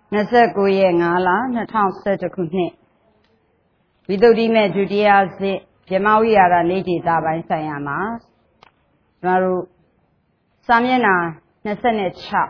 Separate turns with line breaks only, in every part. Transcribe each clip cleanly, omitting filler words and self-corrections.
29ရက်5လ2011ခုနှစ်ဝိသုဒ္ဓိမဲ့ဒုတိယစစ်ဗြဟ္မဝိဟာရနေဒေတာပိုင်းဆိုင်ရာမှာကျွန်တော်တို့စာမျက်နှာ26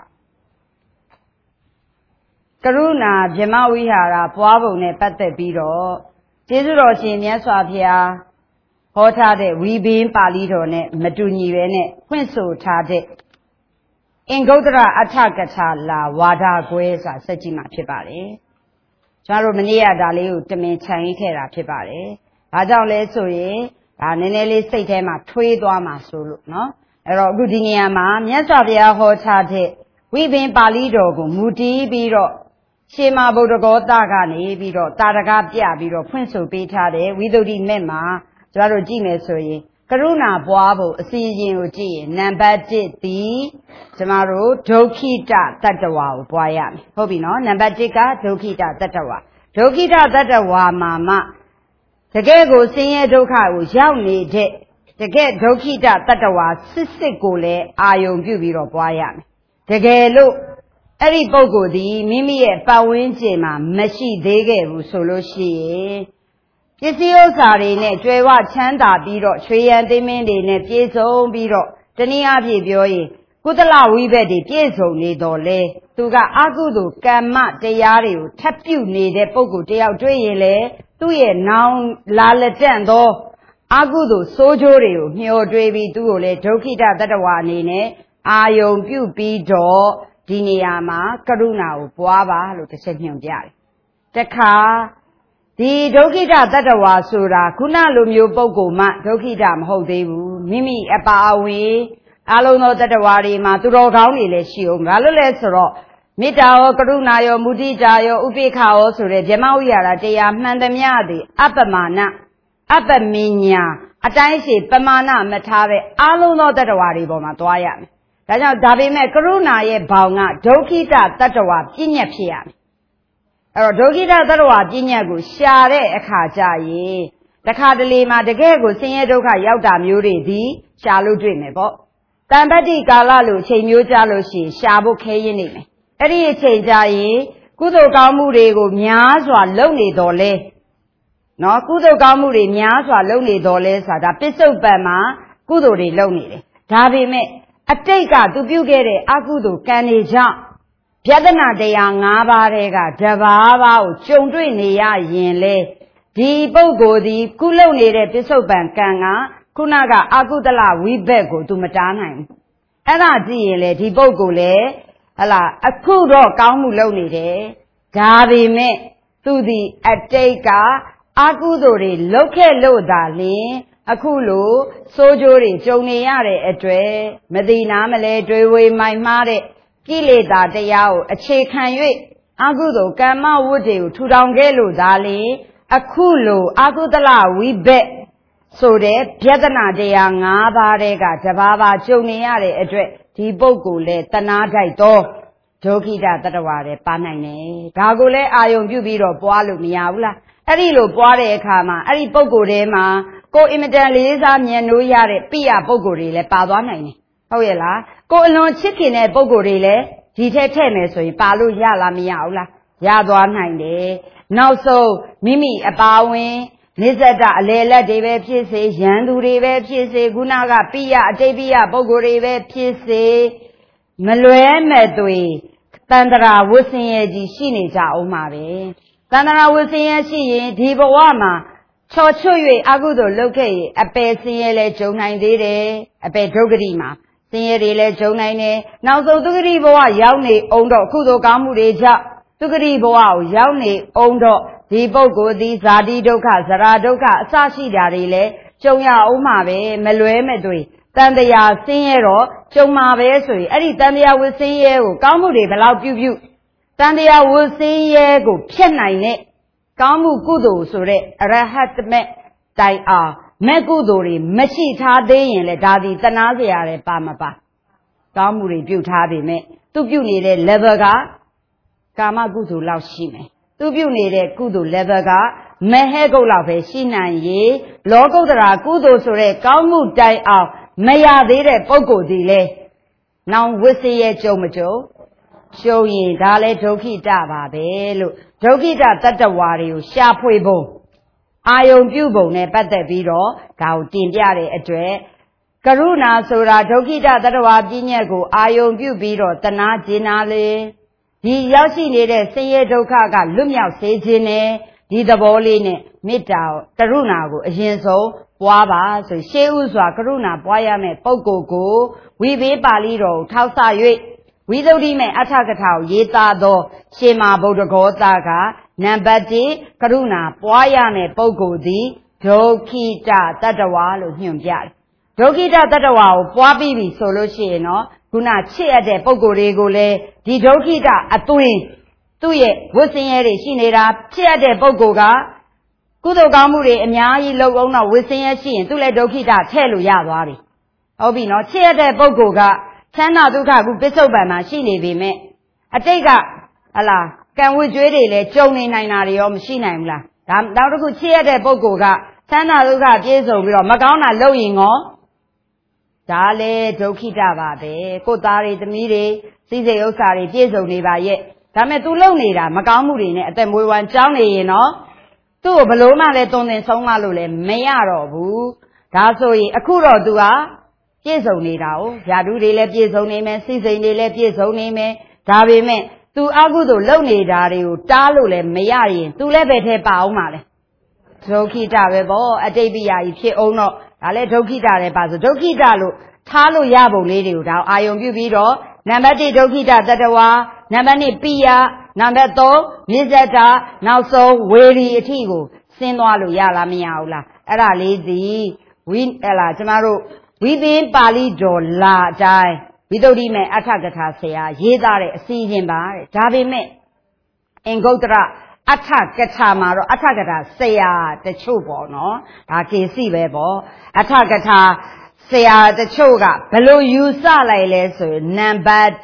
ကရုဏာဗြဟ္မဝိဟာရပွားပုံနဲ့ပတ်သက်ပြီးတော့ကျေးဇူးတော်ရှင်မြတ်စွာဘုရားဟောထားတဲ့ဝိဘင်းပါဠိတော်နဲ့မတူညီပဲနဲ့ဖွင့်ဆိုထားတဲ့အင်္ဂုတ္တရအဋ္ဌကထာလာဝါဒကွဲဆိုတာစက်ကြည့်မှာဖြစ်ပါတယ်ကျွန်တော်တို့မနေ့ကဒါလေးကိုတမင်ခြံရင်းခဲ့တာဖြစ်ပါတယ်ဘာကြောင့်လဲဆိုရင်ဒါနည်းနည်းလေးစိတ်ထဲမှာထွေးသွားမှာဆိုလို့เนาะအဲ့တော့အခုဒီနေရာမှာမြတ်စွာဘုရားဟောထားတဲ့ဝိဘင်းပါဠိတော်ကိုမူတည်ပြီးတော့ရှေးမဗုဒ္ဓဂောတကနေပြီးတော့တာရကပြပြီးတော့ဖွင့်ဆိုပေးထားတဲ့ဝိသုဒ္ဓိမဲ့မှာကျွန်တော်တို့ကြည့်မယ်ဆိုရင်ကရုဏာပွားဖို့အစီအစဉ်ကိုကြည့်ရင်နံပါတ်1သည်ကျမတို့ဒုက္ခိတတတ္တဝါကိုပွားရမယ်ဟုတ်ပြီနော်နံပါတ်1ကဒုက္ခိတတတ္တဝါဒုက္ခိတတတ္တဝါမှာမှတကယ်ကိုဆင်းရဲဒုက္ခကိုရောက်နေတဲ့တကယ်ဒုက္ခိတတတ္တဝါစစ်ကိုလည်းအာယုံပြုပြီးတော့ပွားရမယ်တကယ်လို့အဲ့ဒီပုဂ္ဂိုလ်ဒီမိမိရဲ့ပတ်ဝန်းကျင်မှာမရှိသေးခဲ့ဘူးဆိုလို့ရှိရင်ပစ္စည်းဥစ္စာတွေနဲ့ကြွယ်ဝချမ်းသာပြီးတော့ရွှေရန်သိမ်းမင်းတွေနဲ့ပြည့်စုံပြီးတော့တနည်းအားဖြင့်ပြောရင်ကုသလဝိဘက်တွေပြည့်စုံနေတော့လေသူကအကုသိုလ်ကမ္မတရားတွေကိုထပ်ပြုနေတဲ့ပုဂ္ဂိုလ်တယောက်တွေ့ရင်လေသူ့ရဲ့နောင်လာလက်တန့်သောအကုသိုလ်ဆိုးကျိုးတွေကိုမျှော်တွေးပြီးသူ့ကိုလေဒုက္ခိတတတ္တဝါအနေနဲ့အာယုံပြုပြီးတော့ဒီနေရာမှာကရုဏာကိုပွားပါလို့တစ်ချက်ညွှန်ပြတယ်တခါဒီဒုက္ခိတတတ္တဝါဆိုတာခုနလိုမျိုးပုဂ္ဂိုလ်မှဒုက္ခိတမဟုတ်သေးဘူးမိမိအပါအဝင်အလုံးသောတတ္တဝါတွေမှာသူတော်ကောင်းတွေလည်းရှိအောင်ဘာလို့လဲဆိုတော့မေတ္တာရောကရုဏာရောမုဒိတာရောဥပေက္ခရောဆိုတဲ့ဗြဟ္မဝိဟာရတရားမှန်သမျှသည်အပ္ပမာဏအပ္ပမညာအတိုင်းရှိပမာဏမထားပဲအလုံးသောတတ္တဝါတွေပေါ်မှာသွားရမယ်ဒါကြောင့်ဒါပေမဲ့ကရုဏာရဲ့ဘောင်ကဒုက္ခိတတတ္တဝါပြည့်ညက်ဖြစ်ရမယ်အဲ့တော့ဒုက္ခိတသတ္တဝါပညာကိုရှာတဲ့အခါကျရင်တခါတလေမှာတကယ်ကိုဆင်းရဲဒုက္ခရောက်တာမျိုးတွေဒီရှာလို့တွေ့မယ်ပေါ့တန်ပတ္တိကာလလို့အချိန်မျိုးကြလို့ရှိရင်ရှာဖို့ခဲရင်းနေမယ်အဲ့ဒီအချိန်ကျရင်ကုသိုလ်ကောင်းမှုတွေကိုများစွာလုပ်နေတော်လဲနော်ကုသိုလ်ကောင်းမှုတွေများစွာလုပ်နေတော်လဲဆိုတာဒါပစ္စုပန်မှာကုသိုလ်တွေလုပ်နေတယ်ဒါပေမဲ့အတိတ်ကသူပြုခဲ့တဲ့အကုသိုလ်ကံတွေကြောင့်ပြဿနာတရား5ပါးတွေကတပါးပါးကိုကြုံတွေ့နေရရင်လေဒီပုဂ္ဂိုလ်ဒီကုလုပ်နေတဲ့ပစ္စုပန်ကံကခုနကအကုသလဝိဘက်ကိုသူမတားနိုင်ဘူးအဲ့ဒါကြည့်ရင်လေဒီပုဂ္ဂိုလ်လေဟလာအခုတော့ကောင်းမှုလုပ်နေတယ်ဒါပေမဲ့သူဒီအတိတ်ကအကုသိုလ်တွေလုပ်ခဲ့လို့သာလျှင်အခုလိုစိုးကျိုးတွေကြုံနေရတဲ့အတွက်မသိနာမလဲတွေးဝေမိုင်မှားတဲ့ကိလေသာတရားကိုအခြေခံ၍အကုသိုလ်ကမ္မဝတ္တွေကိုထူထောင်ခဲ့လို့ဒါလေအခုလိုအကုသလဝိဘက်ဆိုတဲ့ပြဿနာတရား5ပါးတဲ့ကတပါးပါးကြုံနေရတဲ့အတွက်ဒီပုဂ္ဂိုလ်လဲတနာတိုက်တော့ဒုက္ခိတတတ္တဝါတွေပါနိုင်တယ်ဒါကိုလဲအာယုံပြုပြီးတော့ပွားလို့မရဘူးလားအဲ့ဒီလိုပွားတဲ့အခါမှာအဲ့ဒီပုဂ္ဂိုလ်ထဲမှာကိုယ်အင်မတန်လေးစားမြတ်နိုးရတဲ့ပိယပုဂ္ဂိုလ်တွေလည်းပါသွားနိုင်တယ်ဟုတ်ရဲ့လားကိုယ်အလွန်ချစ်ခင်တဲ့ပုဂ္ဂိုလ်တွေလည်းဒီထက်ထည့်မယ်ဆိုရင်ပါလို့ရလားမရဘူးလားရသွားနိုင်တယ်နောက်ဆုံးမိမိအပါဝင်နိစ္စတအလေလက်တွေပဲဖြစ်စေရန်သူတွေပဲဖြစ်စေခုနကပိယအတိတ်ပိယပုဂ္ဂိုလ်တွေပဲဖြစ်စေမလွဲမဲ့သွေတန္တရာဝဆင်းရဲကြီးရှိနေကြအောင်ပါပဲတန္တရာဝဆင်းရဲရှိရင်ဒီဘဝမှာချော်ချွတ်၍အကုသိုလ်လုပ်ခဲ့ရင်အပယ်ဆင်းရဲလဲဂျုံနိုင်သေးတယ်အပယ်ဒုက္ခတိမှာဆင်းရဲတွေလဲဂျုံနိုင်တယ်နောက်ဆုံးဒုက္ခတိဘဝရောက်နေအောင်တော့ကုသိုလ်ကောင်းမှုတွေကြောင့်ဒုက္ခတိဘဝကိုရောက်နေအောင်တော့ဒီပုဂ္ဂိုလ်ဒီဇာတိဒုက္ခဇရာဒုက္ခအစရှိတာတွေလဲကြုံရအောင်မှာပဲမလွဲမဲ့သွေတန်တရားဆင်းရဲတော့ကြုံမှာပဲဆိုရင်အဲ့ဒီတန်တရားဝဆင်းရဲကိုကောင်းမှုတွေဘယ်လောက်ပြုတန်တရားဝဆင်းရဲကိုဖျက်နိုင်တဲ့ကောင်းမှုကုသိုလ်ဆိုတဲ့အရဟတမေတိုင်အောင်မဲ့ကုသိုလ်တွေမရှိထားသေးရင်လေဒါဒီတနာစရာတွေပါမပါကောင်းမှုတွေပြုထားပေမဲ့သူပြုနေတဲ့ level ကကာမကုသိုလ်လောက်ရှိမယ်သူပြုနေတဲ့ကုသိုလ် level ကမဟဲကုတ်လောက်ပဲရှိနိုင်ရေလောကုတ္တရာကုသိုလ်ဆိုတဲ့ကောင်းမှုတိုင်အောင်မရသေးတဲ့ပုဂ္ဂိုလ်ဒီလေနောင်ဝိသေယကြုံမကြုံရှုံးရင်ဒါလည်းဒုက္ခိတပါပဲလို့ဒုက္ခိတတတ္တဝါတွေကိုရှာဖွေပုံအာယုံပြုပုံနဲ့ပတ်သက်ပြီးတော့ဒါကိုတင်ပြတဲ့အတွက်ကရုဏာဆိုတာဒုက္ခိတတတ္တဝါပြည့်ညက်ကိုအာယုံပြုပြီးတော့တနာကျင်နာလေဒီရောက်ရှိနေတဲ့ဆင်းရဲဒုက္ခကလွတ်မြောက်စေခြင်းနဲ့ဒီသဘောလေးနဲ့မေတ္တာကရုဏာကိုအရင်ဆုံးပွားပါဆိုရှေးဥစွာကရုဏာပွားရမယ့်ပုဂ္ဂိုလ်ကိုဝိဘေးပါဠိတော်ကိုထောက်ဆ၍ဝိသုဒ္ဓိမေအဋ္ဌကထာကိုရေးသားသောရှင်မဗုဒ္ဓဂောသားကနံပါတ်1ကရုဏာပွားရမယ့်ပုဂ္ဂိုလ်သည်ဒုက္ခိတတတ္တဝါလို့ညွှန်ပြတယ်ဒုက္ခိတတတ္တဝါကိုပွားပြီးပြီဆိုလို့ရှိရင်တော့ခုနချစ်အပ်တဲ့ပုဂ္ဂိုလ်တွေကိုလည်းဒီဒုက္ခိတအသွင်သူ့ရဲ့ဝိဆင်းရဲတွေရှိနေတာချစ်အပ်တဲ့ပုဂ္ဂိုလ်ကကုသိုလ်ကောင်းမှုတွေအများကြီးလုပ်အောင်တော့ဝိဆင်းရဲရှိရင်သူ့လည်းဒုက္ခိတထည့်လို့ရသွားပြီဟုတ်ပြီနော်ချစ်အပ်တဲ့ပုဂ္ဂိုလ်ကချမ်းသာဒုက္ခခုပစ္စုပန်မှာရှိနေပေမဲ့အတိတ်ကဟလာကံဝိကျွေးတွေလည်းကြုံနေနိုင်တာတွေရောမရှိနိုင်ဘူးလားဒါနောက်တစ်ခုချစ်ရတဲ့ပုဂ္ဂိုလ်ကချမ်းသာဒုက္ခပြည့်စုံပြီးတော့မကောင်းတာလုပ်ရင်ရောဒါလည်းဒုက္ခိတပါပဲကိုယ်သားတွေသမီးတွေစိစိဥစ္စာတွေပြည့်စုံနေပါရဲ့ဒါမဲ့ तू လုပ်နေတာမကောင်းမှုတွေနဲ့အသက်မွေးဝမ်းကြောင်းနေရင်တော့သူ့ကိုဘလို့မှလည်းတုံသင်ဆုံးမလို့လည်းမရတော့ဘူးဒါဆိုရင်အခုတော့ तू ဟာပြည့်စုံနေတာ哦ဓာတုတွေလည်းပြည့်စုံနေမယ်စိစိမ်တွေလည်းပြည့်စုံနေမယ်ဒါပေမဲ့ तू အကုသို့လုပ်နေတာတွေကိုတားလို့လည်းမရရင် तू လည်းပဲထဲပါအောင်ပါလေဒုက္ခိတပဲပေါ့အတိတ်ပိယကြီးဖြစ်အောင်တော့ဒါလည်းဒုက္ခိတလည်းပါဆိုဒုက္ခိတလို့ထားလို့ရပုံလေးတွေကိုဒါအာယုံပြုပြီးတော့နံပါတ်1ဒုက္ခိတတတဝါနံပါတ်2ပိယနံပါတ်3မြစ္ဆတာနောက်ဆုံးဝေရီအထိကိုဆင်းသွားလို့ရလားမရဘူးလားအဲ့ဒါလေးစီကျမတို့ဝိပင်းပါဠိတော်လာအတိုင်းဝိသုဒ္ဓိမေအဋ္ဌကထာဆရာရေးသားတဲ့အစီအစဉ်ပါတဲ့ဒါပေမဲ့အင်္ဂုတ္တရအဋ္ဌကထာမှာတော့အဋ္ဌကထာဆရာတချို့ပေါ့နော်ဒါကေစီပဲပေါ့အဋ္ဌကထာဆရာတချို့ကဘယ်လိုယူဆလိုက်လဲဆိုရင်နံပါတ်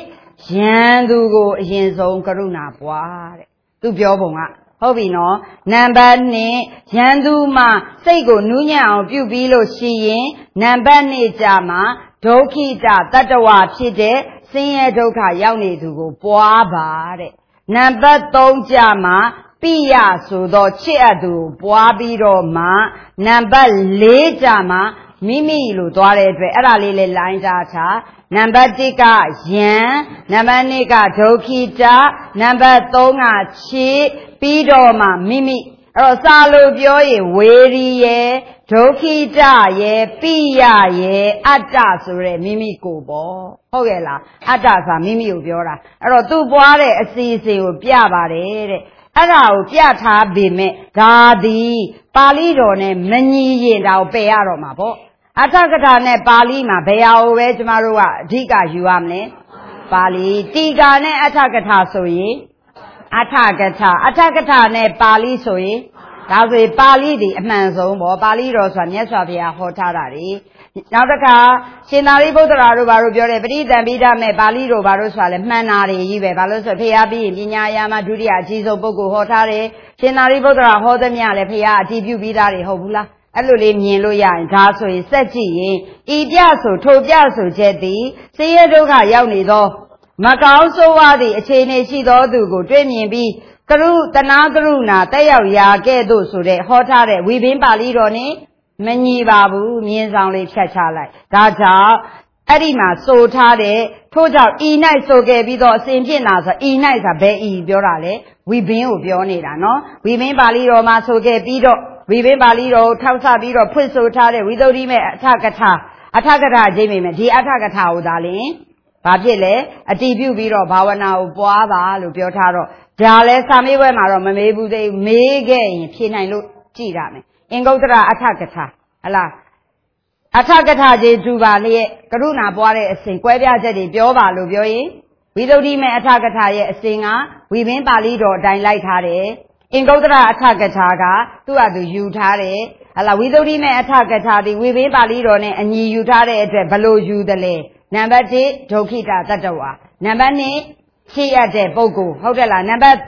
1ယံသူကိုအရင်ဆုံးကရုဏာပွားတဲ့သူပြောပုံကဟုတ်ပြီနော်နံပါတ်2ယံသူမှာစိတ်ကိုနူးညံ့အောင်ပြုပြီးလို့ရှိရင်နံပါတ်2ကြာမှာဒုက္ခိတတတ္တဝါဖြစ်တဲ့ဆင်းရဲဒုက္ခရောက်နေသူကိုပွားပါတဲ့နံပါတ်3ကြာမှာပိယဆိုတော့ချစ်အပ်သူကိုပွားပြီးတော့မှနံပါတ်4ကြာမှာမိမိလို့သွားတဲ့အတွက်အဲ့ဒါလေးလေလိုင်းထားထားနံပါတ်1ကယံနံပါတ်2ကဒုက္ခိတနံပါတ်3ကချစ်ပြီးတော့မှမိမိအဲ့တော့စာလို့ပြောရင်ဝေရီရဲ့ဒုက္ခိတရဲ့ပိယရဲ့အတ္တဆိုတဲ့မိမိကိုပေါ့ဟုတ်ရဲ့လားအတ္တဆိုတာမိမိကိုပြောတာအဲ့တော့သူပွားတဲ့အစီအစဉ်ကိုပြပါတယ်တဲ့အဲ့ဒါကိုပြထားပေမဲ့ဒါသည်ပါဠိတော်နဲ့မညီရင်ဒါကိုပယ်ရတော့မှာပေါ့အဋ္ဌကထာနဲ့ပါဠိမှာဘယ်ဟာကိုပဲကျမတို့ကအဓိကယူရမလဲပါဠိတီကာနဲ့အဋ္ဌကထာဆိုရင်အဋ္ဌကထာနဲ့ပါဠိဆိုရင်ဒါဆိုရင်ပါဠိဒီအမှန်ဆုံးပေါ့ပါဠိတော်ဆိုတာမြတ်စွာဘုရားဟောထားတာတွေနောက်တစ်ခါရှင်သာရိပုတ္တရာတို့ဘာလို့ပြောတယ်ပဋိသင်္ပိဋမဲ့ပါဠိတော်ဘာလို့ဆိုတာလဲမှန်တာတွေကြီးပဲဘာလို့ဆိုဘုရားပြီးရင်ပညာယာမဒုတိယအကြီးဆုံးပုဂ္ဂိုလ်ဟောထားတယ်ရှင်သာရိပုတ္တရာဟောသမျှလည်းဘုရားအတည်ပြုပြီးသားတွေဟုတ်ဘူးလားအဲ့လိုလေးမြင်လို့ရရင်ဒါဆိုရင်စက်ကြည့်ရင်ဤပြဆိုထိုပြဆိုချက်သည်ဆင်းရဲဒုက္ခရောက်နေသောမကောင်းဆိုးဝါးသည့်အခြေအနေရှိသောသူကိုတွေ့မြင်ပြီးကရုတနာကရုဏာတက်ရောက်ရာကဲ့သို့ဆိုတဲ့ဟောထားတဲ့ဝိပင်းပါဠိတော်နဲ့မညီပါဘူးမြင်ဆောင်လေးဖြတ်ချလိုက်ဒါကြောင့်အဲ့ဒီမှာဆိုထားတဲ့ထို့ကြောင့်ဤ၌ဆိုခဲ့ပြီးတော့အစဉ်ဖြစ်လာဆိုဤ၌ဆိုဘယ်ဤပြောတာလဲဝိပင်းကိုပြောနေတာနော်ဝိပင်းပါဠိတော်မှာဆိုခဲ့ပြီးတော့ဝိပင်းပါဠိတော်ကိုထောက်ဆပြီးတော့ဖွင့်ဆိုထားတဲ့ဝိသုဒ္ဓိမေအဋ္ဌကထာအဋ္ဌကထာအချိန်မိမယ်ဒီအဋ္ဌကထာကိုဒါလင်ဘာဖြစ်လဲအတည်ပြုပြီးတော့ဘာဝနာကိုပွားပါလို့ပြောထားတော့ဒါလဲစာမေးပွဲမှာတော့မမေးဘူးသေးမေးခဲ့ရင်ဖြေနိုင်လို့ကြည်ရမယ်အင်္ဂုတ္တရအဋ္ဌကထာဟလားအဋ္ဌကထာကြီးတူပါလျက်ကရုဏာပွားတဲ့အစဉ်ကွဲပြားချက်တွေပြောပါလို့ပြောရင်ဝိသုဒ္ဓိမေအဋ္ဌကထာရဲ့အစဉ်ကဝိပင်းပါဠိတော်အတိုင်းလိုက်ထားတယ်အင်္ဂုတ္တရအဋ္ဌကထာကသူ့ဟာသူယူထားတယ်ဟလားဝိသုဒ္ဓိမေအဋ္ဌကထာဒီဝိပင်းပါဠိတော်နဲ့အညီယူထားတဲ့အတွက်ဘလို့ယူတယ်လဲနံပါတ်1ဒုက္ခိတတတ္တဝါနံပါတ်2ဖြည့်ရတဲ့ပုဂ္ဂိုလ်ဟုတ်တယ်လားနံပါတ်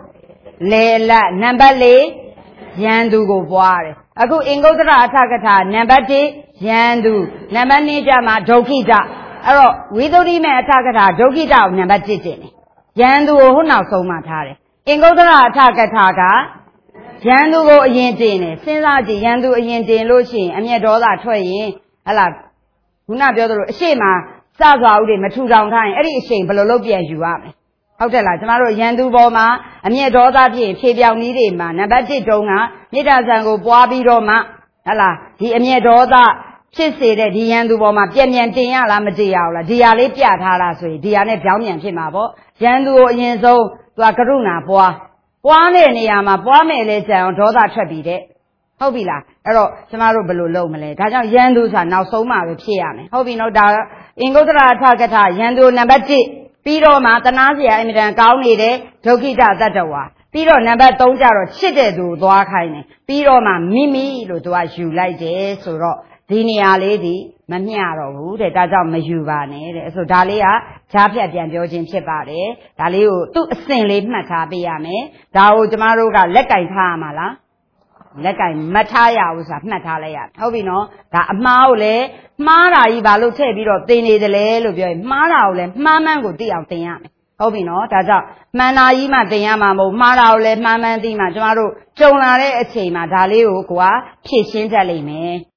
3လေလတ်နံပါတ်4ယံသူကိုပွားတယ်အခုအင်္ဂုတ္တရအဋ္ဌကထာနံပါတ်1ယံသူနံပါတ်2ကျမှဒုက္ခိတအဲ့တော့ဝိသုဒ္ဓိမေအထကထာဒုက္ခိတကိုနံပါတ်1တင်တယ်ယန္တုကိုဟိုနောက်ဆုံးမှထားတယ်အင်္ဂုတ္တရအထကထာကယန္တုကိုအရင်တင်တယ်စဉ်းစားကြည့်ယန္တုအရင်တင်လို့ရှိရင်အမျက်ဒေါသထွက်ရင်ဟလာခုနပြောသလိုအရှိမစစွာဥတွေမထူထောင်ထားရင်အဲ့ဒီအရှိန်ဘယ်လိုလုပ်ပြန်ယူရမလဲဟုတ်တယ်လားကျမတို့ယန္တုပေါ်မှာအမျက်ဒေါသဖြစ်ဖြေပြောင်နည်းတွေမှာနံပါတ်1တုန်းကမေတ္တာဇံကိုပွားပြီးတော့မှဟလာဒီအမျက်ဒေါသဖြစ်စေတဲ့ဒီယန္တုပေါ်မှာပြန်ပြန်တင်ရလားမတင်ရဘူးလားဒီဟာလေးပြထားတာဆိုရင်ဒီဟာနဲ့ပြောင်းပြန်ဖြစ်မှာပေါ့ယန္တုကိုအရင်ဆုံးသူကကရုဏာပွားတဲ့နေရာမှာပွားမယ်လေကြံအောင်ဒေါသထွက်ပြီးတဲ့ဟုတ်ပြီလားအဲ့တော့ကျမတို့ဘယ်လိုလုပ်မလဲဒါကြောင့်ယန္တုဆိုတာနောက်ဆုံးမှပဲဖြစ်ရမယ်ဟုတ်ပြီနော်ဒါအင်္ဂုတ္တရအထကထာယန္တုနံပါတ်1ပြီးတော့မှတနာစရာအင်မတန်ကောင်းနေတဲ့ဒုက္ခိတတတ္တဝါပြီးတော့နံပါတ်3ကျတော့ချစ်တဲ့သူသွားခိုင်းတယ်ပြီးတော့မှမိမိလို့သူကယူလိုက်တယ်ဆိုတော့ဒီနေရာလေးဒီမမျှတော့ဘူးတဲ့ဒါကြောင့်မယူပါနဲ့တဲ့ဆိုဒါလေးကဂျားဖြတ်ပြန်ပြောခြင်းဖြစ်ပါတယ်ဒါလေးကိုသူ့အစဉ်လေးမှတ်ထားပေးရမယ်ဒါကိုကျမတို့ကလက်ကင်ထားရမှာလားလက်ကင်မထားရဘူးဆိုတာမှတ်ထားလိုက်ရဟုတ်ပြီနော်ဒါအမှားကိုလည်းမှားတာကြီးဘာလို့ထည့်ပြီးတော့သင်နေတယ်လဲလို့ပြောရင်မှားတာကိုလည်းမှားမှန်းကိုသိအောင်သင်ရမယ်ဟုတ်ပြီနော်ဒါကြောင့်မှန်တာကြီးမှသင်ရမှာမဟုတ်မှားတာကိုလည်းမှားမှန်းသိမှကျမတို့ကြုံလာတဲ့အချိန်မှာဒါလေးကိုကိုကဖြည့်ရှင်းတတ်လိမ့်မယ်